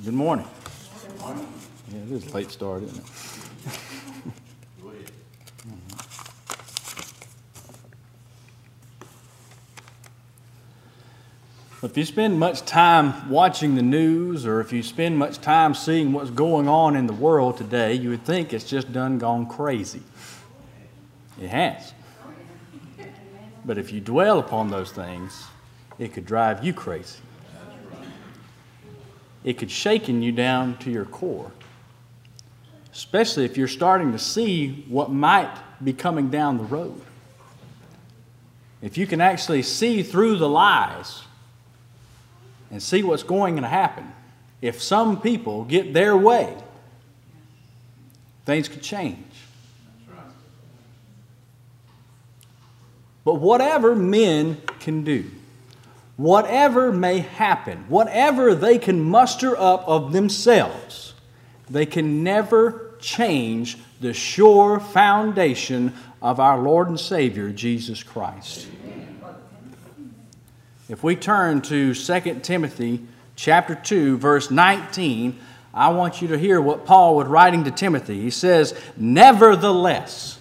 Good morning. Yeah, it is a late start, isn't it? If you spend much time watching the news, or if you spend much time seeing what's going on in the world today, you would think it's just done gone crazy. It has. But if you dwell upon those things, it could drive you crazy. It could shaken you down to your core, especially if you're starting to see what might be coming down the road. If you can actually see through the lies and see what's going to happen, if some people get their way, things could change. But whatever men can do, whatever may happen, whatever they can muster up of themselves, they can never change the sure foundation of our Lord and Savior, Jesus Christ. If we turn to 2 Timothy chapter 2, verse 19, I want you to hear what Paul was writing to Timothy. He says, nevertheless,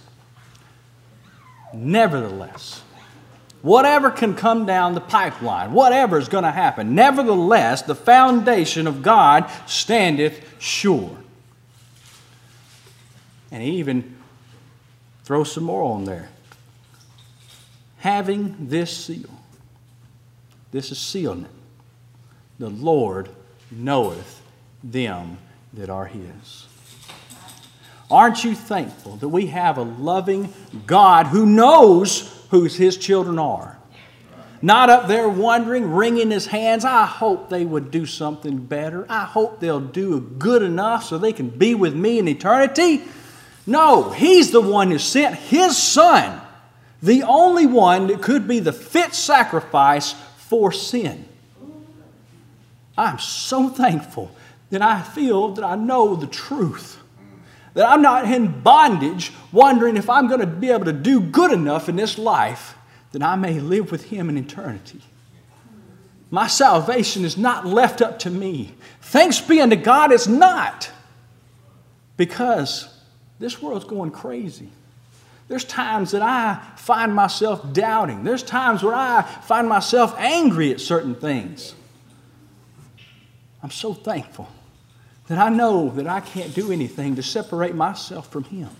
whatever can come down the pipeline, whatever is going to happen, nevertheless, the foundation of God standeth sure. And he even throws some more on there. Having this seal. This is sealing it. The Lord knoweth them that are His. Aren't you thankful that we have a loving God who knows who His children are? Not up there wondering, wringing His hands, I hope they would do something better. I hope they'll do good enough so they can be with me in eternity. No, He's the one who sent His Son, the only one that could be the fit sacrifice for sin. I'm so thankful that I feel that I know the truth. That I'm not in bondage wondering if I'm going to be able to do good enough in this life that I may live with Him in eternity. My salvation is not left up to me. Thanks be unto God, it's not. Because this world's going crazy. There's times that I find myself doubting. There's times where I find myself angry at certain things. I'm so thankful that I know that I can't do anything to separate myself from Him.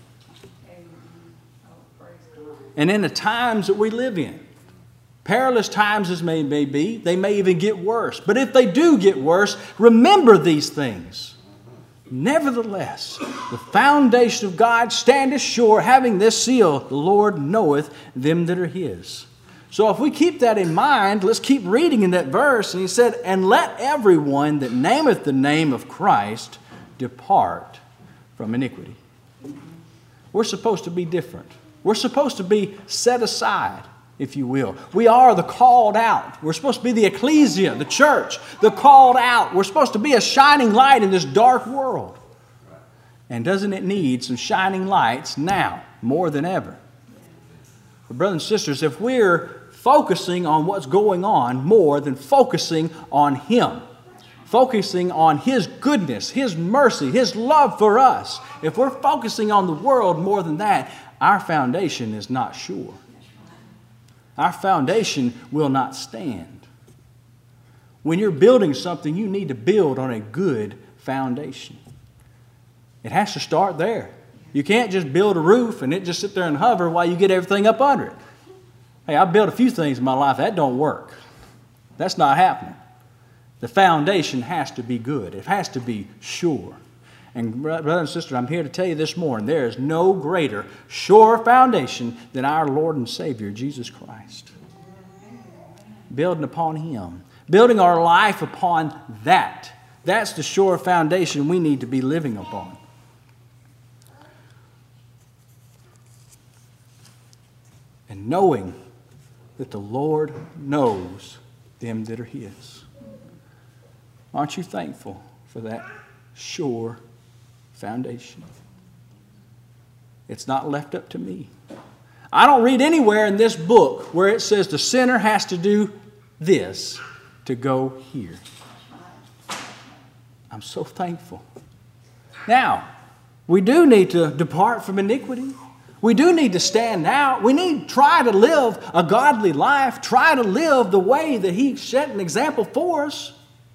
And in the times that we live in, perilous times as may be, they may even get worse. But if they do get worse, remember these things. Nevertheless, the foundation of God standeth sure, having this seal, the Lord knoweth them that are His. So if we keep that in mind, let's keep reading in that verse. And he said, and let everyone that nameth the name of Christ depart from iniquity. We're supposed to be different. We're supposed to be set aside, if you will. We are the called out. We're supposed to be the ecclesia, the church, the called out. We're supposed to be a shining light in this dark world. And doesn't it need some shining lights now, more than ever? But brothers and sisters, if we're focusing on what's going on more than focusing on Him, focusing on His goodness, His mercy, His love for us, if we're focusing on the world more than that, our foundation is not sure. Our foundation will not stand. When you're building something, you need to build on a good foundation. It has to start there. You can't just build a roof and it just sit there and hover while you get everything up under it. Hey, I've built a few things in my life. That don't work. That's not happening. The foundation has to be good. It has to be sure. And brother and sister, I'm here to tell you this morning, there is no greater, sure foundation than our Lord and Savior, Jesus Christ. Building upon Him. Building our life upon that. That's the sure foundation we need to be living upon. And knowing that the Lord knows them that are His. Aren't you thankful for that sure foundation? It's not left up to me. I don't read anywhere in this book where it says the sinner has to do this to go here. I'm I'm so thankful. Now, we do need to depart from iniquity. We do need to stand out. We need to try to live a godly life, try to live the way that He set an example for us.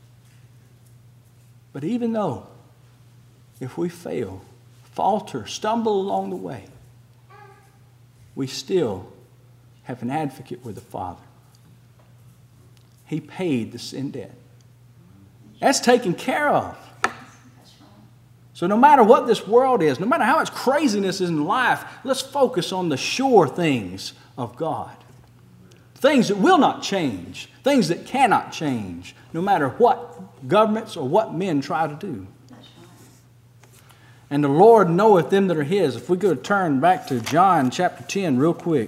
But even though, if we fail, falter, stumble along the way, we still have an advocate with the Father. He paid the sin debt. That's taken care of. So no matter what this world is, no matter how much craziness is in life, let's focus on the sure things of God. Things that will not change. Things that cannot change, no matter what governments or what men try to do. And the Lord knoweth them that are His. If we could turn back to John chapter 10 real quick.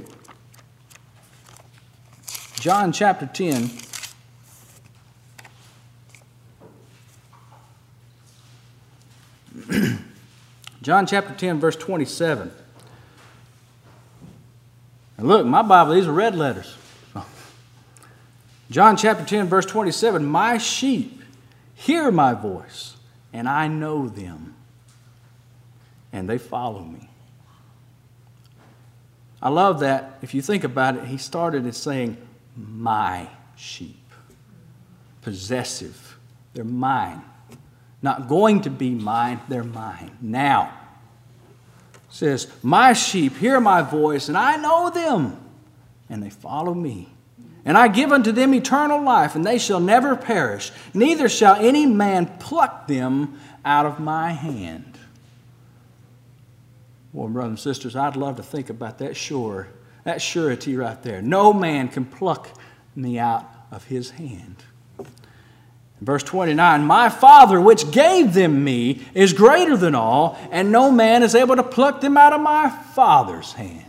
John chapter 10. John chapter 10, verse 27. And look, my Bible, these are red letters. John chapter 10, verse 27. My sheep hear my voice, and I know them, and they follow me. I love that. If you think about it, he started as saying, my sheep. Possessive. They're mine. Not going to be mine, they're mine. Now, it says, my sheep hear my voice, and I know them, and they follow me. And I give unto them eternal life, and they shall never perish, neither shall any man pluck them out of my hand. Well, brothers and sisters, I'd love to think about that surety right there. No man can pluck me out of His hand. Verse 29, my Father which gave them me is greater than all, and no man is able to pluck them out of my Father's hand.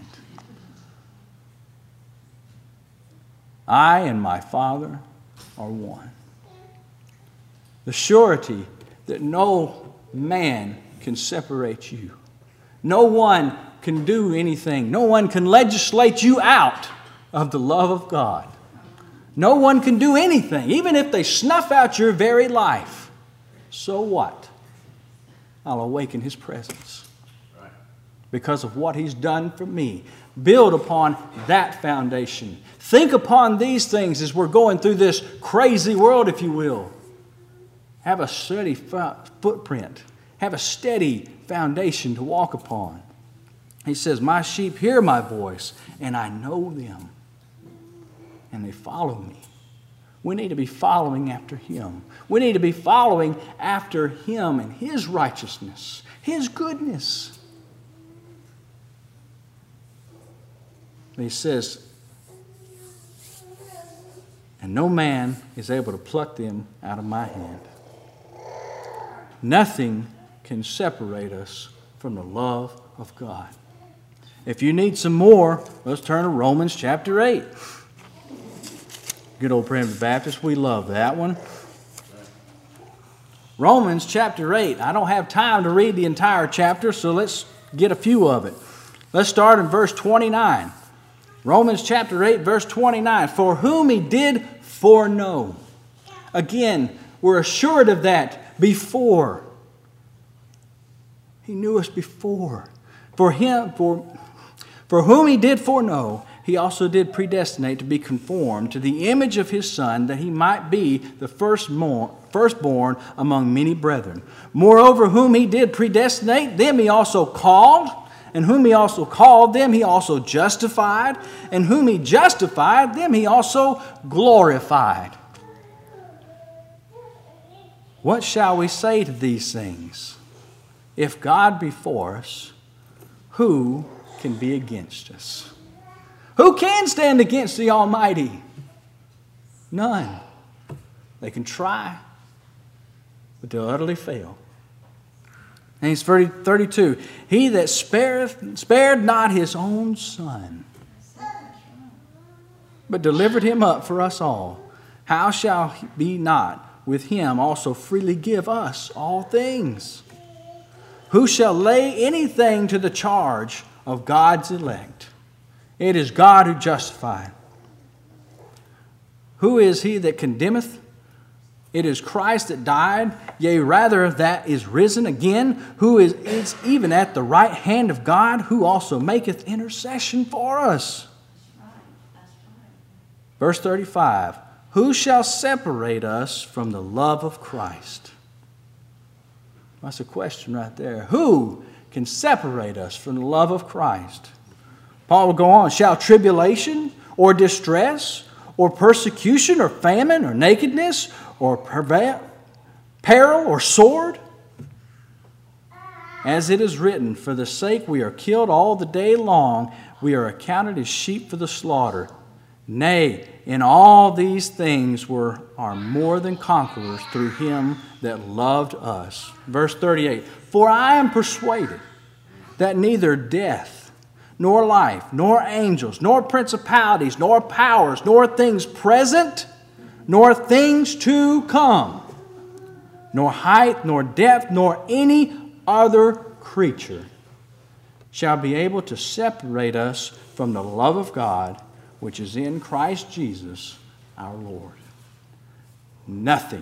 I and my Father are one. The surety that no man can separate you. No one can do anything. No one can legislate you out of the love of God. No one can do anything, even if they snuff out your very life. So what? I'll awaken His presence because of what He's done for me. Build upon that foundation. Think upon these things as we're going through this crazy world, if you will. Have a steady footprint. Have a steady foundation to walk upon. He says, my sheep hear my voice, and I know them, and they follow me. We need to be following after Him. We need to be following after Him and His righteousness, His goodness. He says, and no man is able to pluck them out of my hand. Nothing can separate us from the love of God. If you need some more, let's turn to Romans chapter 8. Good old Primitive Baptist, we love that one. Romans chapter 8. I don't have time to read the entire chapter, so let's get a few of it. Let's start in verse 29. Romans chapter 8, verse 29. For whom He did foreknow. Again, we're assured of that before. He knew us before. For whom He did foreknow, He also did predestinate to be conformed to the image of His Son, that He might be the firstborn among many brethren. Moreover, whom He did predestinate, them He also called. And whom He also called, them He also justified. And whom He justified, them He also glorified. What shall we say to these things? If God be for us, who can be against us? Who can stand against the Almighty? None. They can try, but they'll utterly fail. And he's 32. He that spared not His own Son, but delivered Him up for us all, how shall He not with Him also freely give us all things? Who shall lay anything to the charge of God's elect? It is God who justifieth. Who is he that condemneth? It is Christ that died, yea, rather that is risen again, who is even at the right hand of God, who also maketh intercession for us. Verse 35, who shall separate us from the love of Christ? That's a question right there. Who can separate us from the love of Christ? Paul will go on, shall tribulation or distress or persecution or famine or nakedness or peril or sword? As it is written, for the sake we are killed all the day long, we are accounted as sheep for the slaughter. Nay, in all these things are more than conquerors through him that loved us. Verse 38, for I am persuaded that neither death, nor life, nor angels, nor principalities, nor powers, nor things present, nor things to come, nor height, nor depth, nor any other creature shall be able to separate us from the love of God, which is in Christ Jesus our Lord. Nothing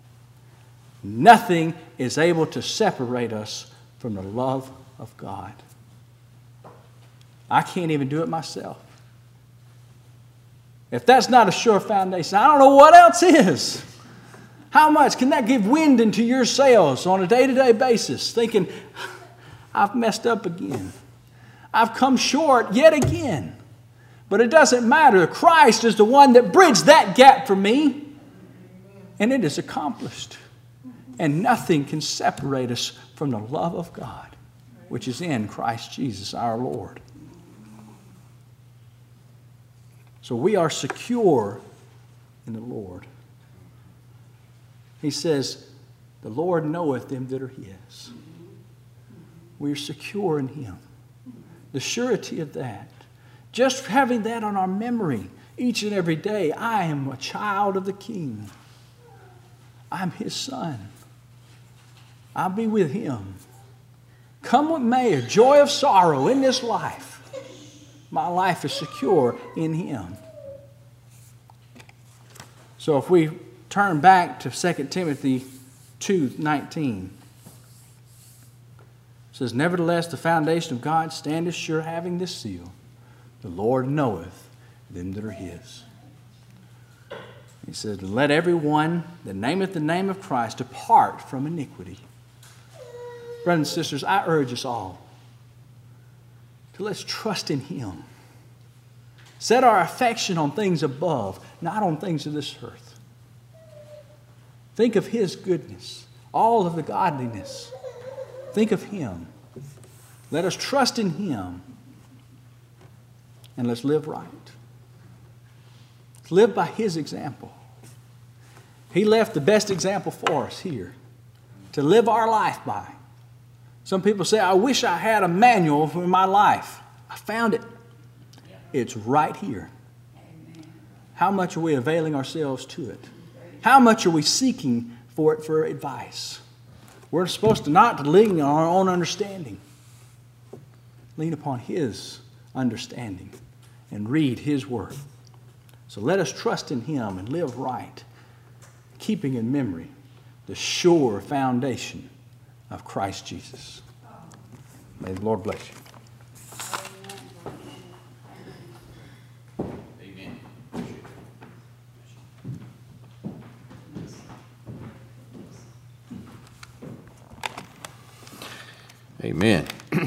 is able to separate us from the love of God. I can't even do it myself. If that's not a sure foundation, I don't know what else is. How much can that give wind into your sails on a day-to-day basis, thinking, I've messed up again. I've come short yet again. But it doesn't matter. Christ is the one that bridged that gap for me. And it is accomplished. And nothing can separate us from the love of God, which is in Christ Jesus our Lord. So we are secure in the Lord. He says, the Lord knoweth them that are his. We are secure in him. The surety of that. Just having that on our memory each and every day. I am a child of the King. I'm his son. I'll be with him. Come what may, a joy of sorrow in this life. My life is secure in him. So if we turn back to 2 Timothy 2:19, it says, nevertheless, the foundation of God standeth sure, having this seal. The Lord knoweth them that are his. He says, let everyone that nameth the name of Christ depart from iniquity. Brothers and sisters, I urge us all to let's trust in him. Set our affection on things above, not on things of this earth. Think of his goodness, all of the godliness. Think of him. Let us trust in him. And let's live right. Let's live by his example. He left the best example for us here to live our life by. Some people say, I wish I had a manual for my life. I found it. It's right here. How much are we availing ourselves to it? How much are we seeking for it for advice? We're supposed to not lean on our own understanding. Lean upon his understanding and read his word. So let us trust in him and live right, keeping in memory the sure foundation of Christ Jesus. May the Lord bless you. Amen. Amen.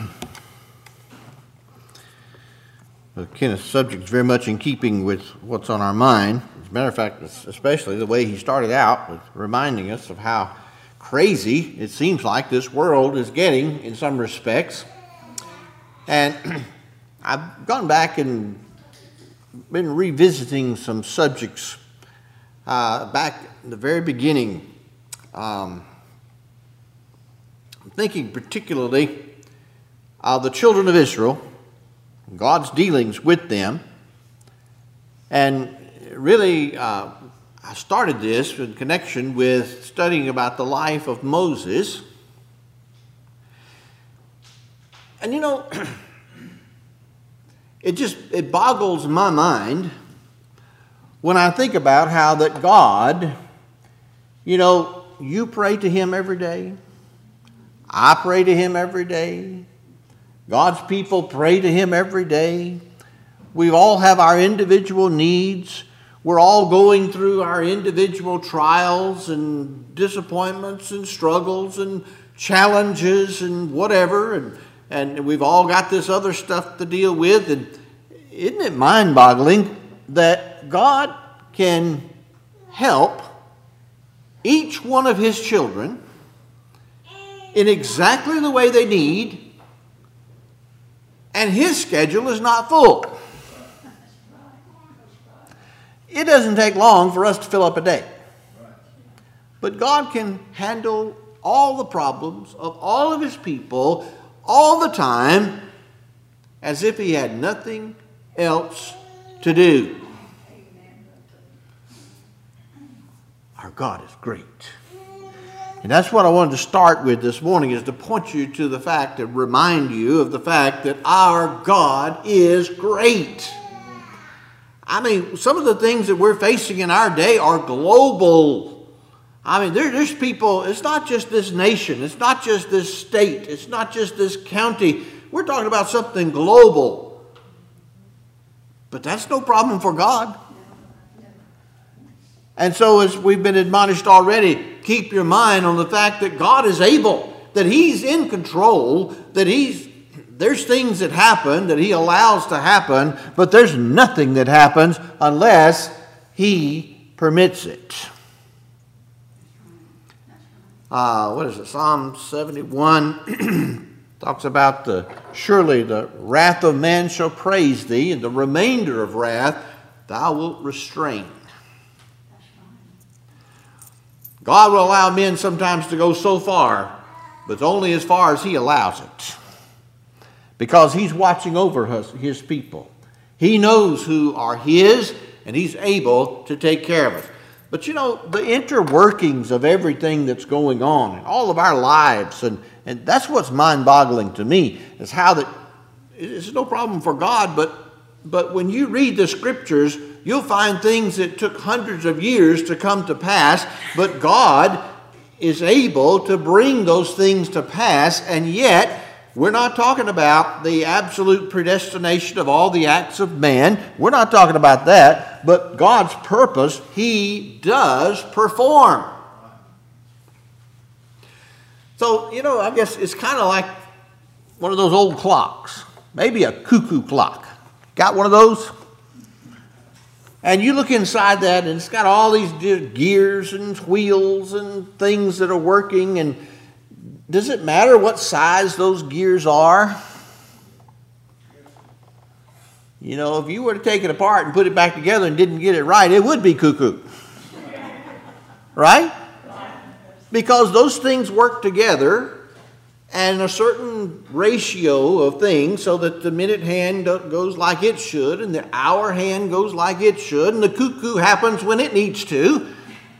Kenneth's subject is very much in keeping with what's on our mind. As a matter of fact, especially the way he started out with reminding us of how crazy it seems like this world is getting in some respects. And I've gone back and been revisiting some subjects back in the very beginning. I'm thinking particularly of the children of Israel, God's dealings with them. And really, I started this in connection with studying about the life of Moses. And you know, it boggles my mind when I think about how that God You know, you pray to Him every day. I pray to Him every day. God's people pray to Him every day. We all have our individual needs. We're all going through our individual trials and disappointments and struggles and challenges and whatever. And we've all got this other stuff to deal with. And isn't it mind-boggling that God can help each one of His children in exactly the way they need, and His schedule is not full? It doesn't take long for us to fill up a day. But God can handle all the problems of all of His people all the time as if He had nothing else to do. Our God is great. And that's what I wanted to start with this morning, is to point you to the fact, to remind you of the fact that our God is great. I mean, some of the things that we're facing in our day are global. I mean, there's people, it's not just this nation, it's not just this state, it's not just this county. We're talking about something global. But that's no problem for God. And so, as we've been admonished already, keep your mind on the fact that God is able, that He's in control, that there's things that happen that He allows to happen, but there's nothing that happens unless He permits it. What is it? Psalm 71 talks about surely the wrath of man shall praise Thee, and the remainder of wrath Thou wilt restrain. God will allow men sometimes to go so far, but only as far as He allows it. Because He's watching over His people. He knows who are His, and He's able to take care of us. But you know, the interworkings of everything that's going on in all of our lives, and that's what's mind-boggling to me, is how that it's no problem for God, but when you read the Scriptures, you'll find things that took hundreds of years to come to pass, but God is able to bring those things to pass, and yet we're not talking about the absolute predestination of all the acts of man. We're not talking about that, but God's purpose, He does perform. So, you know, I guess it's kind of like one of those old clocks, maybe a cuckoo clock. Got one of those? And you look inside that, and it's got all these gears and wheels and things that are working. And does it matter what size those gears are? You know, if you were to take it apart and put it back together and didn't get it right, it would be cuckoo. Right? Because those things work together and a certain ratio of things, so that the minute hand goes like it should, and the hour hand goes like it should, and the cuckoo happens when it needs to.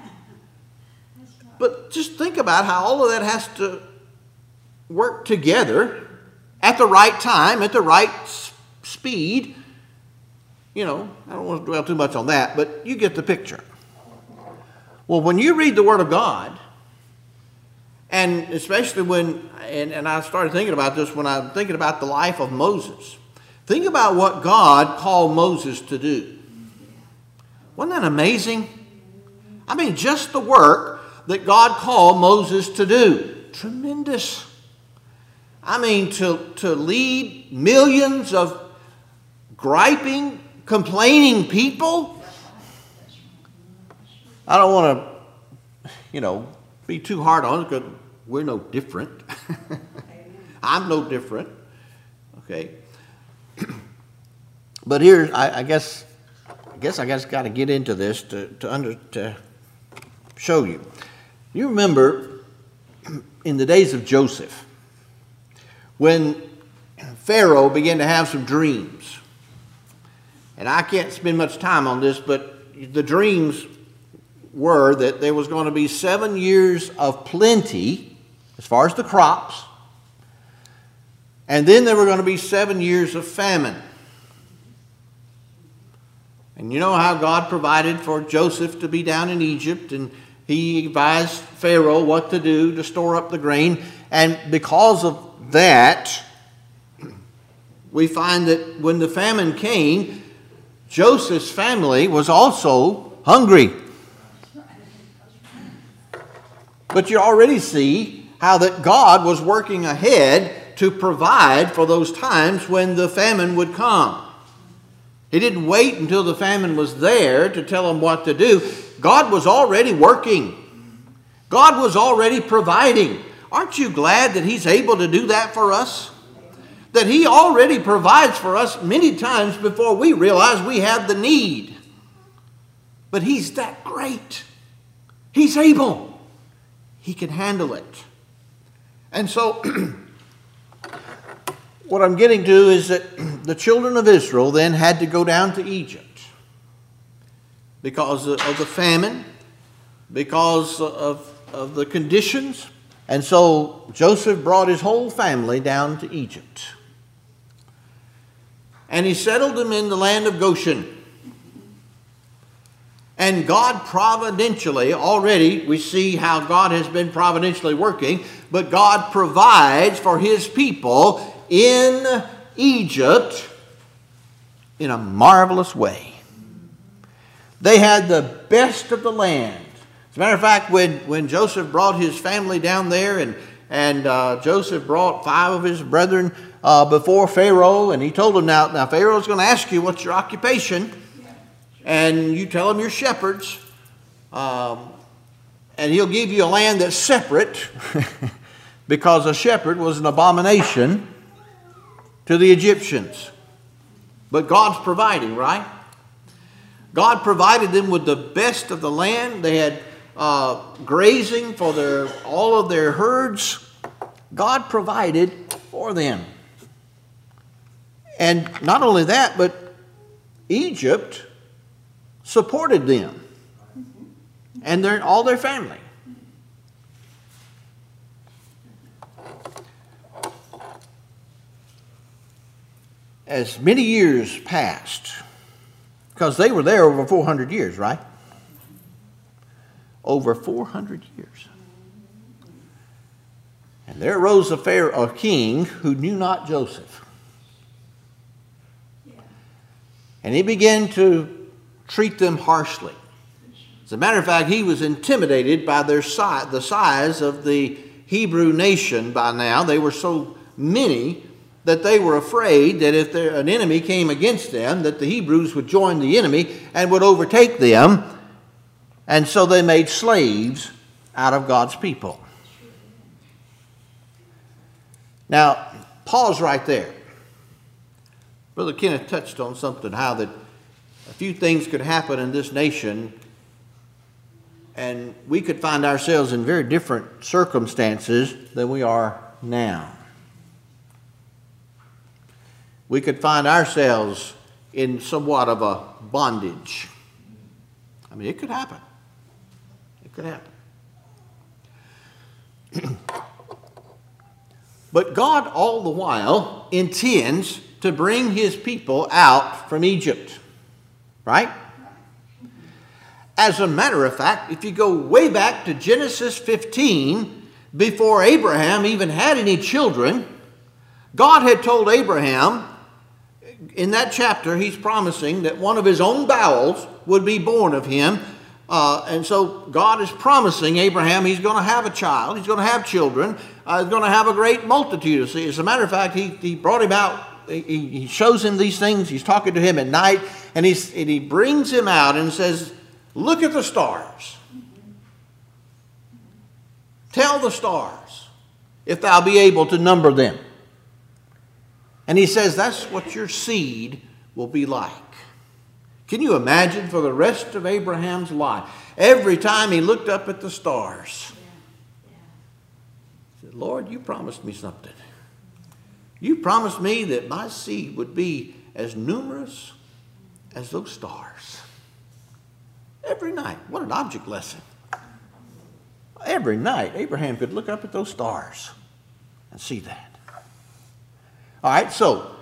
But just think about how all of that has to work together at the right time, at the right speed. You know, I don't want to dwell too much on that, but you get the picture. Well, when you read the Word of God, and especially when, and I started thinking about this when I'm thinking about the life of Moses. Think about what God called Moses to do. Wasn't that amazing? I mean, just the work that God called Moses to do. Tremendous. I mean, to lead millions of griping, complaining people. I don't want to, be too hard on it, because we're no different. I'm no different. Okay. But here, I guess I got to get into this to show you. You remember in the days of Joseph, when Pharaoh began to have some dreams. And I can't spend much time on this, but the dreams were that there was going to be 7 years of plenty as far as the crops, and then there were going to be 7 years of famine. And you know how God provided for Joseph to be down in Egypt, and he advised Pharaoh what to do to store up the grain. And because of that, we find that when the famine came, Joseph's family was also hungry. But you already see how that God was working ahead to provide for those times when the famine would come. He didn't wait until the famine was there to tell them what to do. God was already working. God was already providing. Aren't you glad that He's able to do that for us? That He already provides for us many times before we realize we have the need. But He's that great. He's able. He can handle it. And so, what I'm getting to is that the children of Israel then had to go down to Egypt because of the famine, because of the conditions. And so Joseph brought his whole family down to Egypt. And he settled them in the land of Goshen. And God providentially, already we see how God has been providentially working, but God provides for His people in Egypt in a marvelous way. They had the best of the land. As a matter of fact, when Joseph brought his family down there and Joseph brought 5 of his brethren before Pharaoh, and he told them, now Pharaoh's going to ask you what's your occupation, and you tell him you're shepherds, and he'll give you a land that's separate because a shepherd was an abomination to the Egyptians. But God's providing, right? God provided them with the best of the land. They had grazing for all of their herds. God provided for them. And not only that, but Egypt supported them and all their family. As many years passed, because they were there over 400 years, right? Over 400 years. And there arose a king who knew not Joseph. And he began to treat them harshly. As a matter of fact, he was intimidated by the size of the Hebrew nation by now. They were so many that they were afraid that if an enemy came against them, that the Hebrews would join the enemy and would overtake them. And so they made slaves out of God's people. Now, pause right there. Brother Kenneth touched on something, how that a few things could happen in this nation and we could find ourselves in very different circumstances than we are now. We could find ourselves in somewhat of a bondage. I mean, it could happen. It could happen. But God all the while intends to bring His people out from Egypt. Right? As a matter of fact, if you go way back to Genesis 15, before Abraham even had any children, God had told Abraham, in that chapter, He's promising that one of his own bowels would be born of him. And so God is promising Abraham He's going to have a child. He's going to have children. He's going to have a great multitude. See, as a matter of fact, he brought him out. He shows him these things. He's talking to him at night. And he brings him out and says, look at the stars. Tell the stars if thou be able to number them. And he says that's what your seed will be like. Can you imagine for the rest of Abraham's life, every time he looked up at the stars, he said, Lord, you promised me something. You promised me that my seed would be as numerous as those stars. Every night. What an object lesson. Every night, Abraham could look up at those stars and see that. All right, so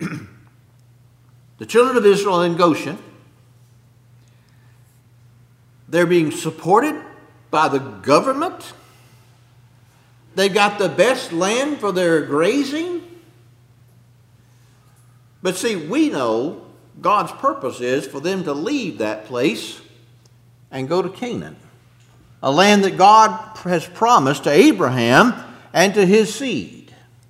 the children of Israel in Goshen, they're being supported by the government. They got the best land for their grazing. But see, we know God's purpose is for them to leave that place and go to Canaan, a land that God has promised to Abraham and to his seed.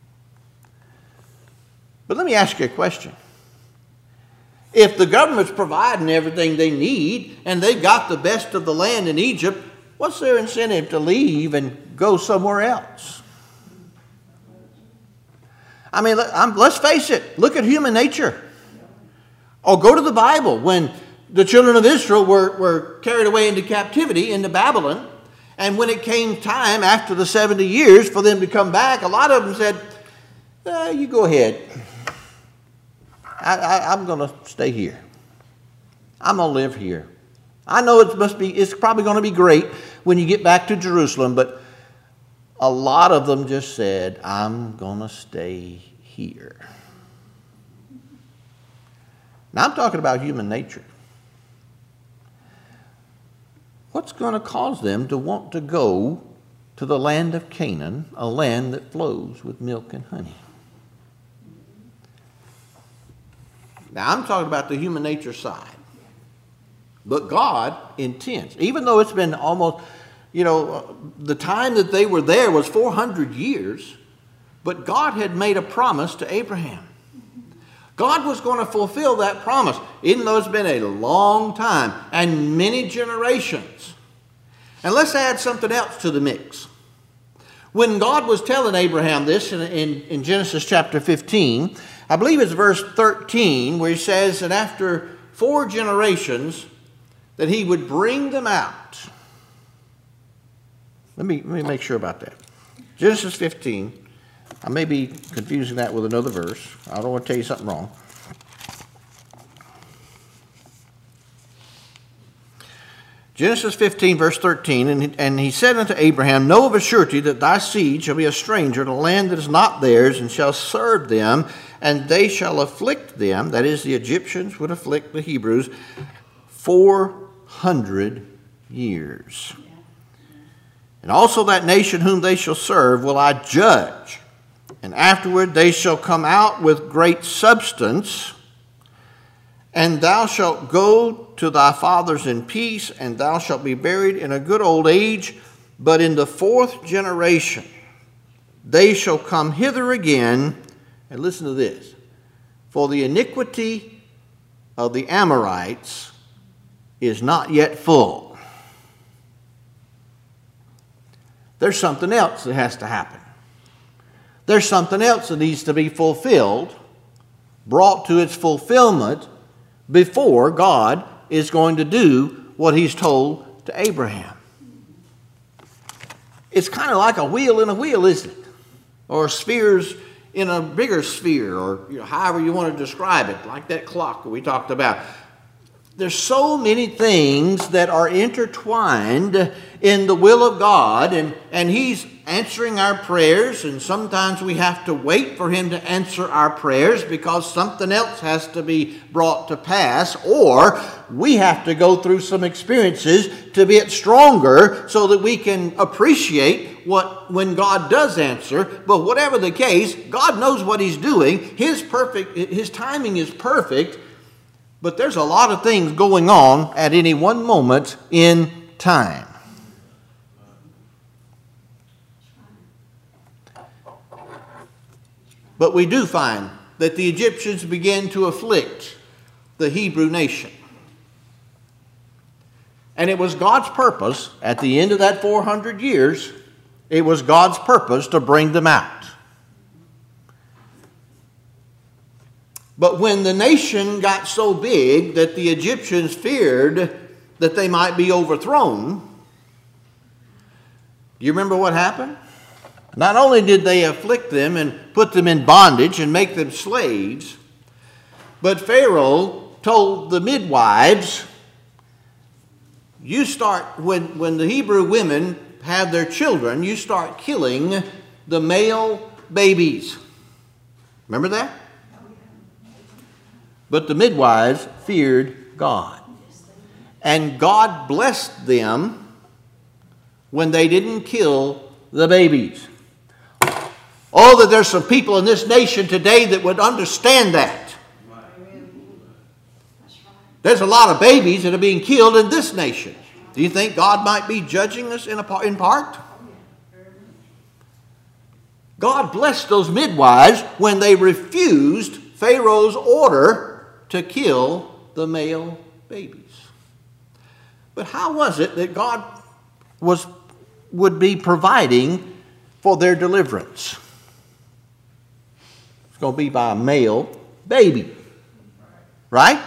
But let me ask you a question. If the government's providing everything they need and they got the best of the land in Egypt, what's their incentive to leave and go somewhere else? I mean, let's face it. Look at human nature. Or go to the Bible. When the children of Israel were carried away into captivity into Babylon, and when it came time after the 70 years for them to come back, a lot of them said, you go ahead. I'm going to stay here. I'm going to live here. I know it's probably going to be great when you get back to Jerusalem, but a lot of them just said, I'm going to stay here. Now I'm talking about human nature. What's going to cause them to want to go to the land of Canaan, a land that flows with milk and honey? Now, I'm talking about the human nature side. But God intends, even though it's been almost, the time that they were there was 400 years, but God had made a promise to Abraham. God was going to fulfill that promise, even though it's been a long time and many generations. And let's add something else to the mix. When God was telling Abraham this in Genesis chapter 15, I believe it's verse 13, where he says that after 4 generations that he would bring them out. Let me make sure about that. Genesis 15. I may be confusing that with another verse. I don't want to tell you something wrong. Genesis 15, verse 13, and he said unto Abraham, Know of a surety that thy seed shall be a stranger in a land that is not theirs, and shall serve them, and they shall afflict them, that is, the Egyptians would afflict the Hebrews, 400 years. And also that nation whom they shall serve will I judge, and afterward they shall come out with great substance, and thou shalt go to thy fathers in peace, and thou shalt be buried in a good old age. But in the 4th generation they shall come hither again. And listen to this. For the iniquity of the Amorites is not yet full. There's something else that has to happen. There's something else that needs to be fulfilled, brought to its fulfillment, before God is going to do what he's told to Abraham. It's kind of like a wheel in a wheel, isn't it? Or spheres in a bigger sphere, or however you want to describe it, like that clock that we talked about. There's so many things that are intertwined in the will of God, and he's answering our prayers, and sometimes we have to wait for him to answer our prayers because something else has to be brought to pass, or we have to go through some experiences to get stronger so that we can appreciate when God does answer. But whatever the case, God knows what he's doing. His timing is perfect. But there's a lot of things going on at any one moment in time. But we do find that the Egyptians began to afflict the Hebrew nation. And it was God's purpose, at the end of that 400 years, it was God's purpose to bring them out. But when the nation got so big that the Egyptians feared that they might be overthrown, do you remember what happened? Not only did they afflict them and put them in bondage and make them slaves, but Pharaoh told the midwives, when the Hebrew women have their children, you start killing the male babies. Remember that? But the midwives feared God. And God blessed them when they didn't kill the babies. Oh, that there's some people in this nation today that would understand that. There's a lot of babies that are being killed in this nation. Do you think God might be judging us in part? God blessed those midwives when they refused Pharaoh's order to kill the male babies. But how was it that God would be providing for their deliverance? It's going to be by a male baby. Right?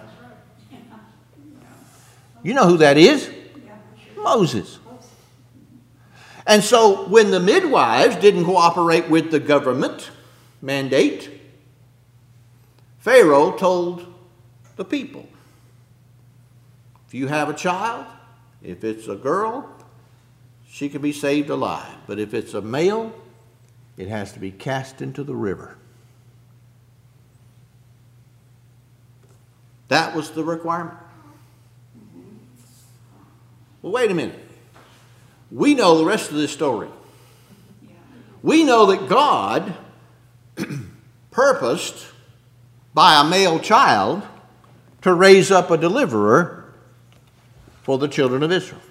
You know who that is? Moses. And so when the midwives didn't cooperate with the government mandate, Pharaoh told the people, if you have a child, if it's a girl, she can be saved alive. But if it's a male, it has to be cast into the river. That was the requirement. Well, wait a minute. We know the rest of this story. We know that God purposed by a male child to raise up a deliverer for the children of Israel.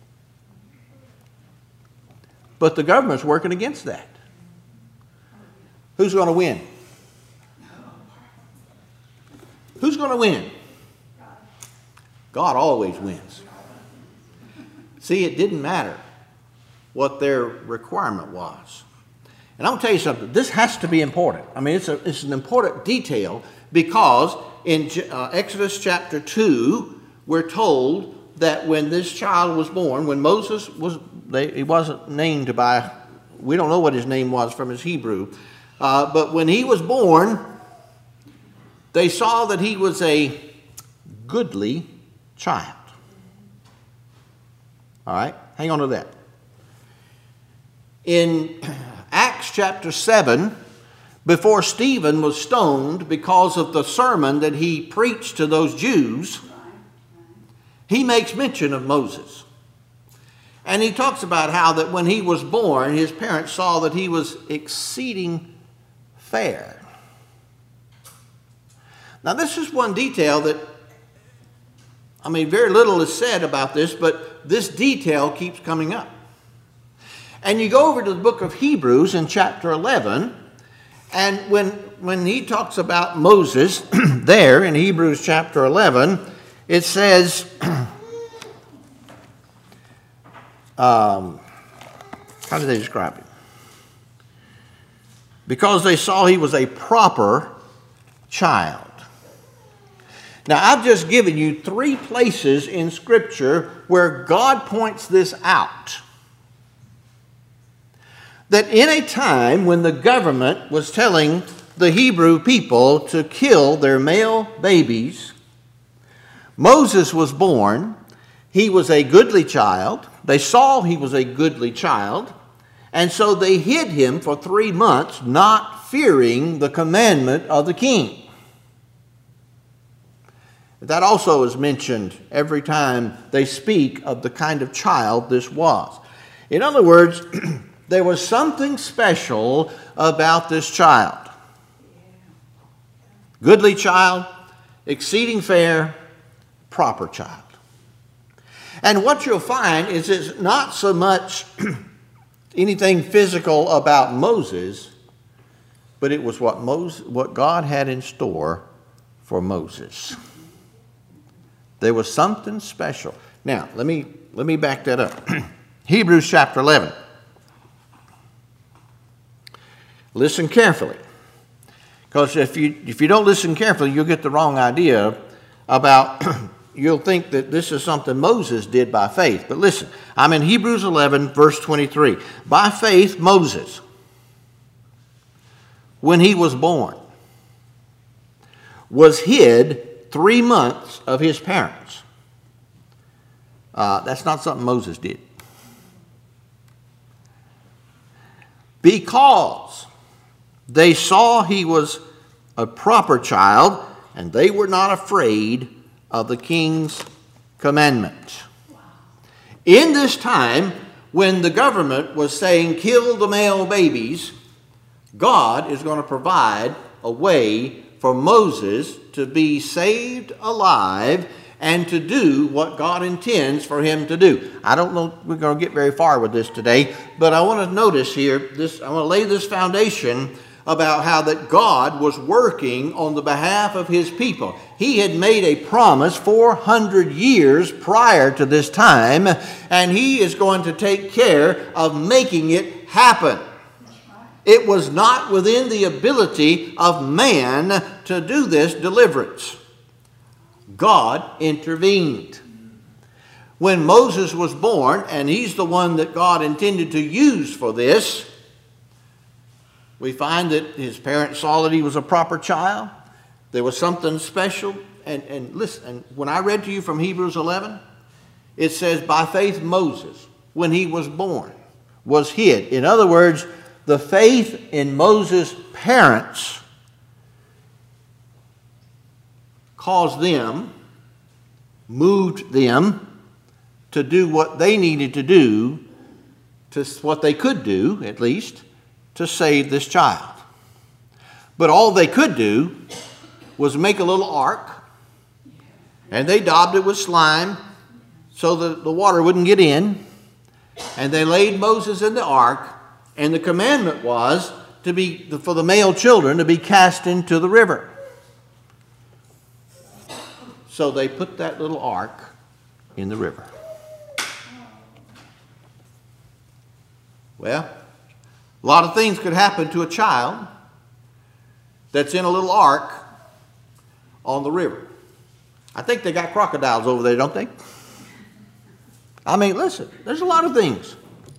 But the government's working against that. Who's going to win? Who's going to win? God always wins. See, it didn't matter what their requirement was. And I'm going to tell you something. This has to be important. I mean, it's an important detail because in Exodus chapter 2, we're told that when this child was born, when Moses was, he wasn't named by, we don't know what his name was from his Hebrew, but when he was born, they saw that he was a goodly child. All right, hang on to that. In Acts chapter 7, before Stephen was stoned because of the sermon that he preached to those Jews, he makes mention of Moses. And he talks about how that when he was born, his parents saw that he was exceeding fair. Now, this is one detail that, I mean, very little is said about this, but this detail keeps coming up. And you go over to the book of Hebrews in chapter 11, and when he talks about Moses there in Hebrews chapter 11, it says, how do they describe it? Because they saw he was a proper child. Now, I've just given you 3 places in Scripture where God points this out. That in a time when the government was telling the Hebrew people to kill their male babies, Moses was born. He was a goodly child. They saw he was a goodly child, and so they hid him for 3 months, not fearing the commandment of the king. That also is mentioned every time they speak of the kind of child this was. In other words, there was something special about this child. Goodly child, exceeding fair, proper child. And what you'll find is it's not so much anything physical about Moses, but it was what God had in store for Moses. There was something special. Now, let me back that up. Hebrews chapter 11. Listen carefully. Because if you don't listen carefully, you'll get the wrong idea about, you'll think that this is something Moses did by faith. But listen, I'm in Hebrews 11, verse 23. By faith, Moses, when he was born, was hid 3 months of his parents. That's not something Moses did. Because they saw he was a proper child, and they were not afraid of the king's commandment. In this time, when the government was saying kill the male babies, God is going to provide a way for Moses to be saved alive and to do what God intends for him to do. I don't know if we're going to get very far with this today, but I want to notice here, I want to lay this foundation about how that God was working on the behalf of his people. He had made a promise 400 years prior to this time, and he is going to take care of making it happen. It was not within the ability of man to do this deliverance. God intervened. When Moses was born, and he's the one that God intended to use for this, we find that his parents saw that he was a proper child. There was something special. And listen, and when I read to you from Hebrews 11, it says, by faith Moses, when he was born, was hid. In other words, the faith in Moses' parents caused them, moved them to do what they needed to do, to what they could do, at least, to save this child. But all they could do was make a little ark, and they daubed it with slime so that the water wouldn't get in, and they laid Moses in the ark, and the commandment was for the male children to be cast into the river. So they put that little ark in the river. Well, a lot of things could happen to a child that's in a little ark on the river. I think they got crocodiles over there, don't they? I mean, listen, there's a lot of things.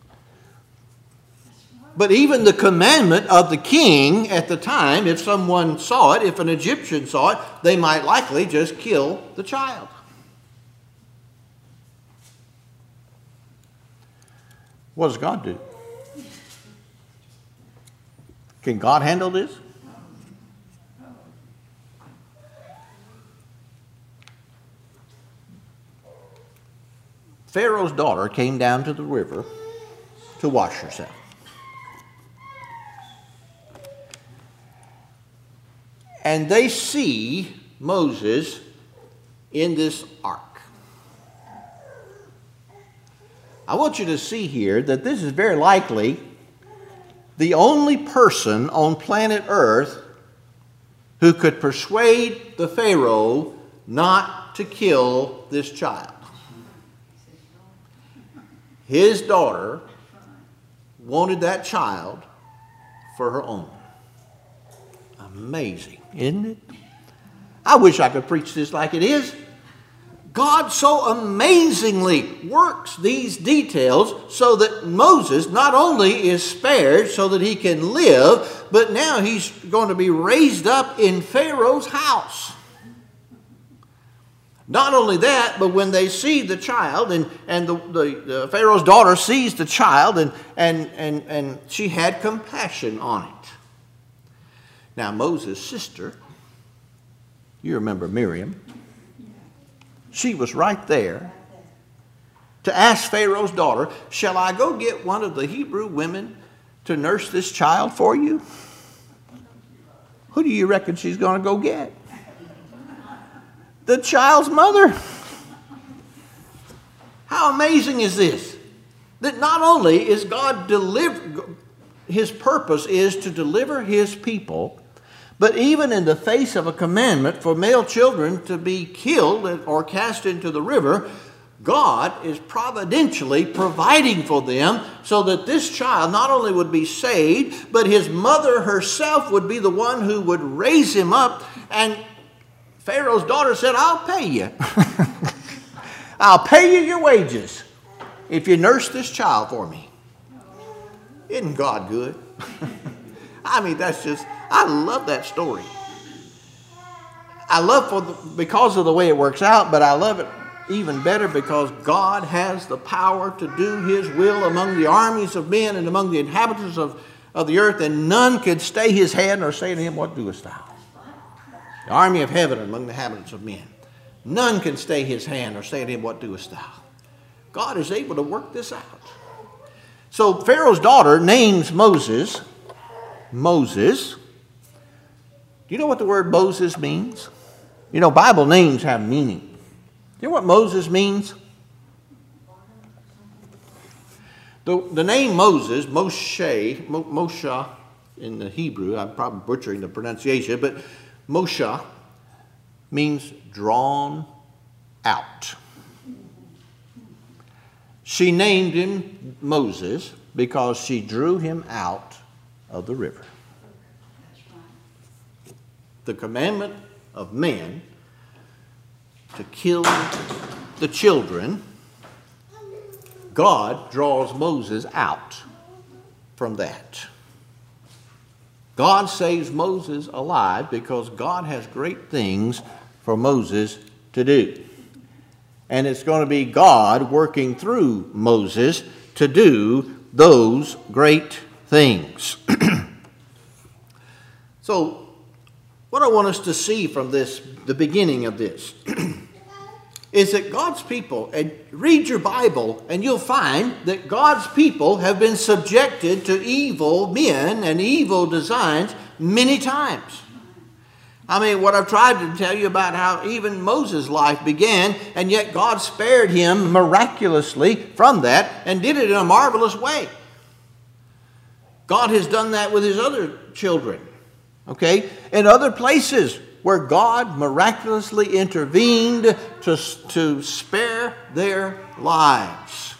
But even the commandment of the king at the time, if someone saw it, if an Egyptian saw it, they might likely just kill the child. What does God do? Can God handle this? Pharaoh's daughter came down to the river to wash herself. And they see Moses in this ark. I want you to see here that this is very likely the only person on planet Earth who could persuade the Pharaoh not to kill this child. His daughter wanted that child for her own. Amazing, isn't it? I wish I could preach this like it is. God so amazingly works these details so that Moses not only is spared so that he can live, but now he's going to be raised up in Pharaoh's house. Not only that, but when they see the child, and the Pharaoh's daughter sees the child, and she had compassion on it. Now Moses' sister, you remember Miriam, she was right there to ask Pharaoh's daughter, shall I go get one of the Hebrew women to nurse this child for you? Who do you reckon she's going to go get? The child's mother. How amazing is this? That not only is God his purpose is to deliver his people, but even in the face of a commandment for male children to be killed or cast into the river, God is providentially providing for them so that this child not only would be saved, but his mother herself would be the one who would raise him up. And Pharaoh's daughter said, I'll pay you. I'll pay you your wages if you nurse this child for me. Isn't God good? I mean, I love that story. I love because of the way it works out, but I love it even better because God has the power to do his will among the armies of men and among the inhabitants of the earth, and none can stay his hand or say to him, what doest thou? The army of heaven among the inhabitants of men. None can stay his hand or say to him, what doest thou? God is able to work this out. So Pharaoh's daughter names Moses. Moses. Do you know what the word Moses means? You know, Bible names have meaning. Do you know what Moses means? The name Moses, Moshe in the Hebrew, I'm probably butchering the pronunciation, but Moshe means drawn out. She named him Moses because she drew him out of the river. The commandment of man to kill the children, God draws Moses out from that. God saves Moses alive because God has great things for Moses to do. And it's going to be God working through Moses to do those great things. So, what I want us to see from this, the beginning of this, is that God's people, and read your Bible and you'll find that God's people have been subjected to evil men and evil designs many times. I mean, what I've tried to tell you about how even Moses' life began, and yet God spared him miraculously from that and did it in a marvelous way. God has done that with his other children, okay? In other places where God miraculously intervened to spare their lives.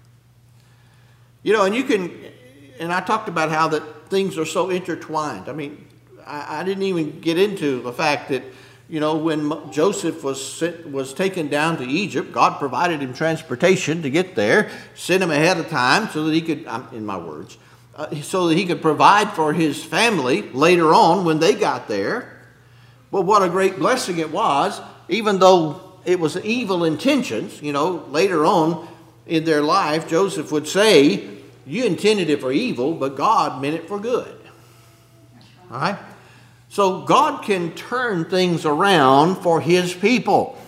You know, and I talked about how that things are so intertwined. I mean, I didn't even get into the fact that, you know, when Joseph was taken down to Egypt, God provided him transportation to get there, sent him ahead of time so that he could, in my words, so that he could provide for his family later on when they got there. But what a great blessing it was, even though it was evil intentions, you know, later on in their life, Joseph would say, you intended it for evil, but God meant it for good. All right? So God can turn things around for his people.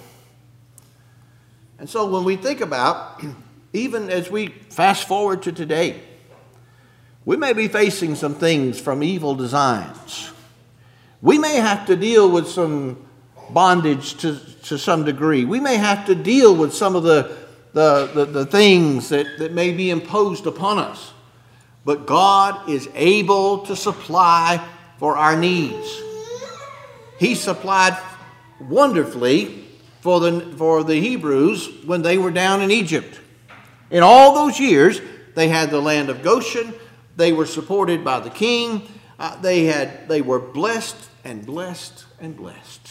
And so when we think about, even as we fast forward to today, we may be facing some things from evil designs. We may have to deal with some bondage to some degree. We may have to deal with some of the things that may be imposed upon us. But God is able to supply for our needs. He supplied wonderfully for the Hebrews when they were down in Egypt. In all those years, they had the land of Goshen. They were supported by the king. They were blessed and blessed and blessed.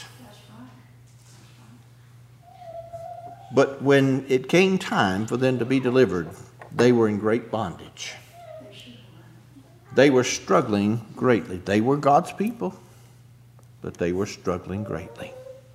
But when it came time for them to be delivered, they were in great bondage. They were struggling greatly. They were God's people, but they were struggling greatly.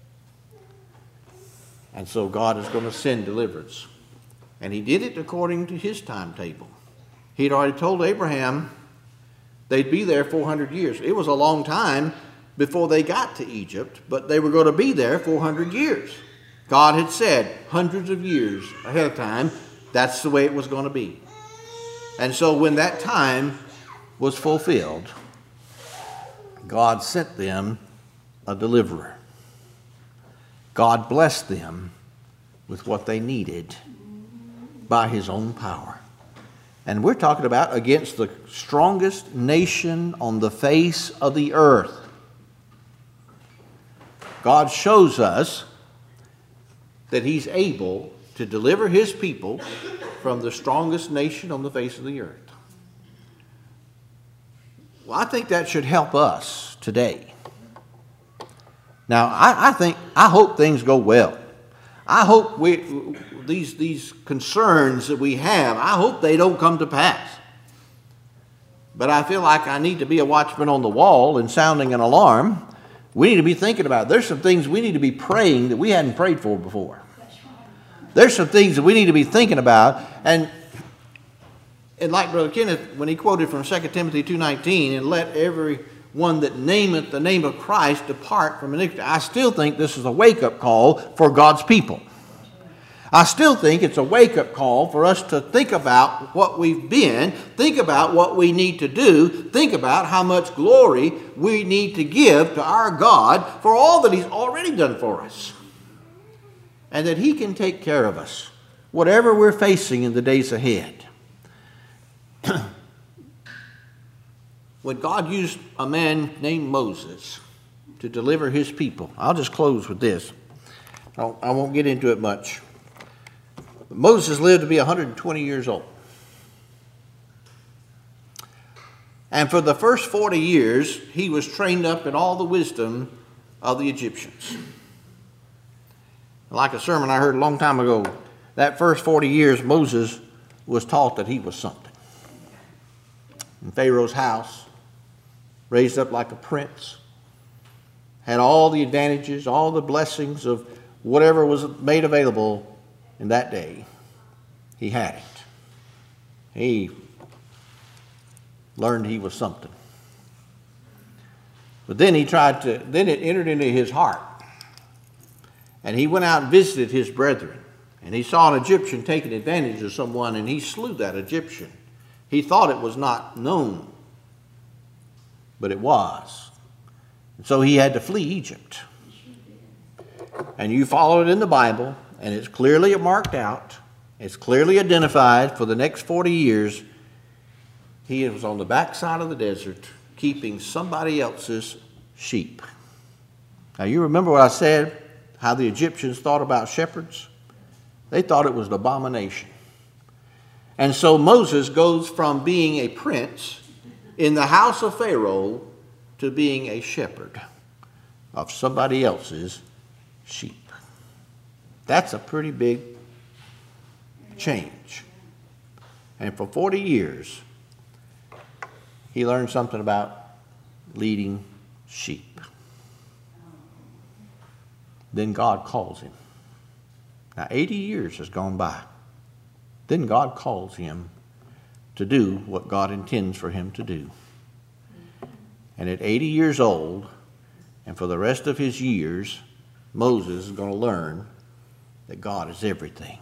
And so God is going to send deliverance. And he did it according to his timetable. He'd already told Abraham they'd be there 400 years. It was a long time before they got to Egypt, but they were going to be there 400 years. God had said hundreds of years ahead of time, that's the way it was going to be. And so when that time was fulfilled, God sent them a deliverer. God blessed them with what they needed by his own power. And we're talking about against the strongest nation on the face of the earth. God shows us that he's able to deliver his people from the strongest nation on the face of the earth. Well, I think that should help us today. Now, I hope things go well. I hope these concerns that we have, I hope they don't come to pass. But I feel like I need to be a watchman on the wall and sounding an alarm. We need to be thinking about it. There's some things we need to be praying that we hadn't prayed for before. There's some things that we need to be thinking about. And like Brother Kenneth, when he quoted from 2 Timothy 2:19, and let every one that nameth the name of Christ depart from iniquity. I still think this is a wake-up call for God's people. I still think it's a wake-up call for us to think about what we've been, think about what we need to do, think about how much glory we need to give to our God for all that He's already done for us. And that He can take care of us, whatever we're facing in the days ahead. When God used a man named Moses to deliver His people, I'll just close with this. I won't get into it much. Moses lived to be 120 years old. And for the first 40 years, he was trained up in all the wisdom of the Egyptians. Like a sermon I heard a long time ago, that first 40 years, Moses was taught that he was something. In Pharaoh's house, raised up like a prince, had all the advantages, all the blessings of whatever was made available in that day. He had it. He learned he was something. But then it entered into his heart. And he went out and visited his brethren. And he saw an Egyptian taking advantage of someone, and he slew that Egyptian. He thought it was not known, but it was. And so he had to flee Egypt. And you follow it in the Bible, and it's clearly marked out. It's clearly identified. For the next 40 years, he was on the backside of the desert keeping somebody else's sheep. Now, you remember what I said, how the Egyptians thought about shepherds? They thought it was an abomination. And so Moses goes from being a prince in the house of Pharaoh to being a shepherd of somebody else's sheep. That's a pretty big change. And for 40 years, he learned something about leading sheep. Then God calls him. Now, 80 years has gone by. Then God calls him to do what God intends for him to do. And at 80 years old, and for the rest of his years, Moses is going to learn that God is everything.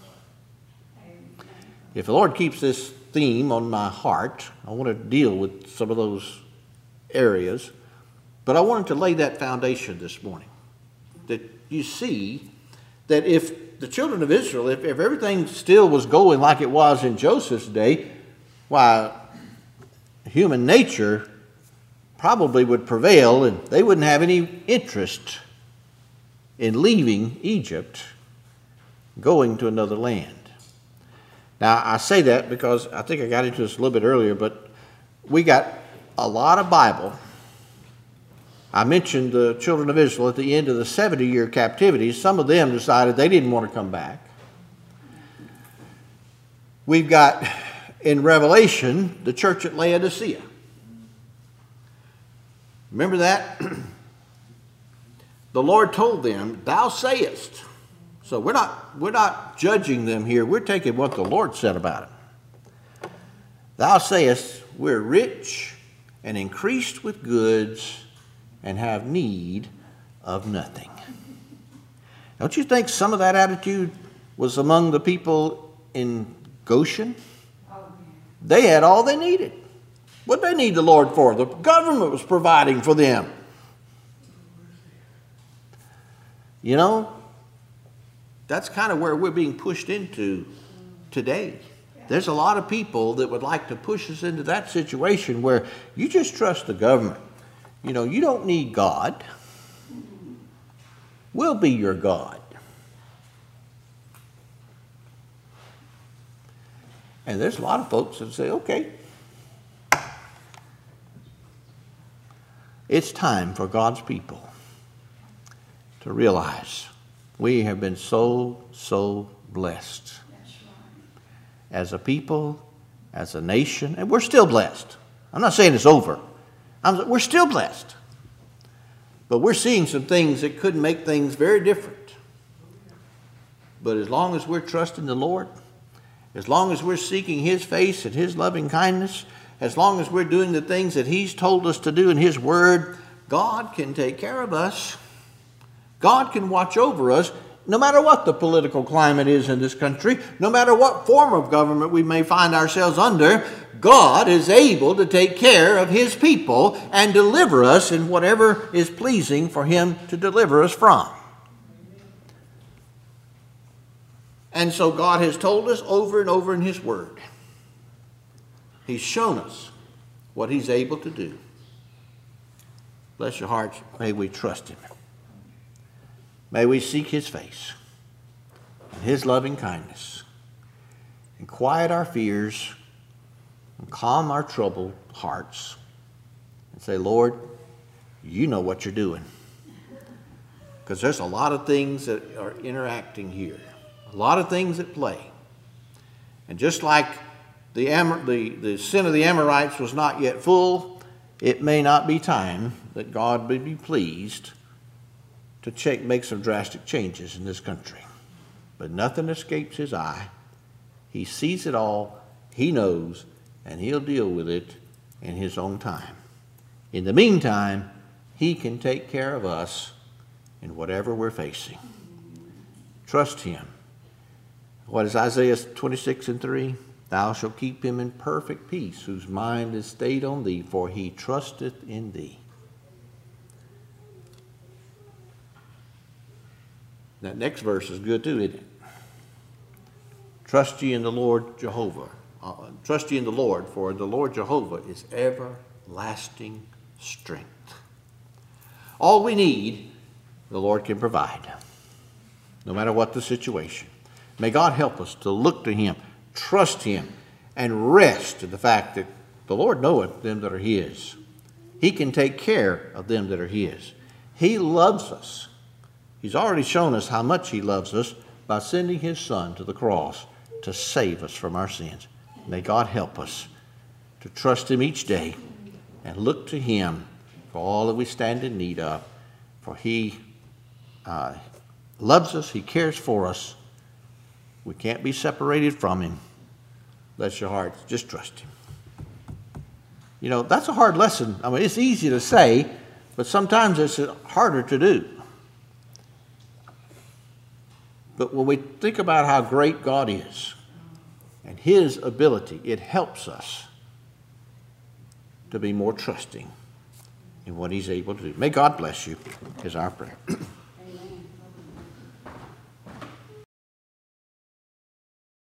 If the Lord keeps this theme on my heart, I want to deal with some of those areas, but I wanted to lay that foundation this morning. That you see that if the children of Israel, if everything still was going like it was in Joseph's day, why, human nature probably would prevail and they wouldn't have any interest in leaving Egypt, going to another land. Now, I say that because I think I got into this a little bit earlier, but we got a lot of Bible. I mentioned the children of Israel at the end of the 70-year captivity. Some of them decided they didn't want to come back. We've got in Revelation the church at Laodicea. Remember that? The Lord told them, "Thou sayest." So we're not judging them here. We're taking what the Lord said about it. "Thou sayest, we're rich and increased with goods and have need of nothing." Don't you think some of that attitude was among the people in Goshen? They had all they needed. What did they need the Lord for? The government was providing for them. You know, that's kind of where we're being pushed into today. There's a lot of people that would like to push us into that situation where you just trust the government. You know, you don't need God. We'll be your God. And there's a lot of folks that say, okay, it's time for God's people to realize we have been so blessed. As a people, as a nation, and we're still blessed. I'm not saying it's over. We're still blessed. But we're seeing some things that could make things very different. But as long as we're trusting the Lord, as long as we're seeking His face and His loving kindness, as long as we're doing the things that He's told us to do in His Word, God can take care of us. God can watch over us no matter what the political climate is in this country, no matter what form of government we may find ourselves under, God is able to take care of his people and deliver us in whatever is pleasing for him to deliver us from. And so God has told us over and over in his word. He's shown us what he's able to do. Bless your hearts. May we trust him. May we seek his face and his loving kindness and quiet our fears and calm our troubled hearts and say, Lord, you know what you're doing. Because there's a lot of things that are interacting here, a lot of things at play. And just like the sin of the Amorites was not yet full, it may not be time that God would be pleased to make some drastic changes in this country. But nothing escapes his eye. He sees it all, he knows, and he'll deal with it in his own time. In the meantime, he can take care of us in whatever we're facing. Trust him. What is Isaiah 26:3? Thou shalt keep him in perfect peace, whose mind is stayed on thee, for he trusteth in thee. That next verse is good too, isn't it? Trust ye in the Lord Jehovah. Trust ye in the Lord, for the Lord Jehovah is everlasting strength. All we need, the Lord can provide, no matter what the situation. May God help us to look to him, trust him, and rest in the fact that the Lord knoweth them that are his. He can take care of them that are his. He loves us. He's already shown us how much he loves us by sending his Son to the cross to save us from our sins. May God help us to trust him each day and look to him for all that we stand in need of. For he loves us. He cares for us. We can't be separated from him. Bless your hearts. Just trust him. You know, that's a hard lesson. I mean, it's easy to say, but sometimes it's harder to do. But when we think about how great God is and his ability, it helps us to be more trusting in what he's able to do. May God bless you, is our prayer.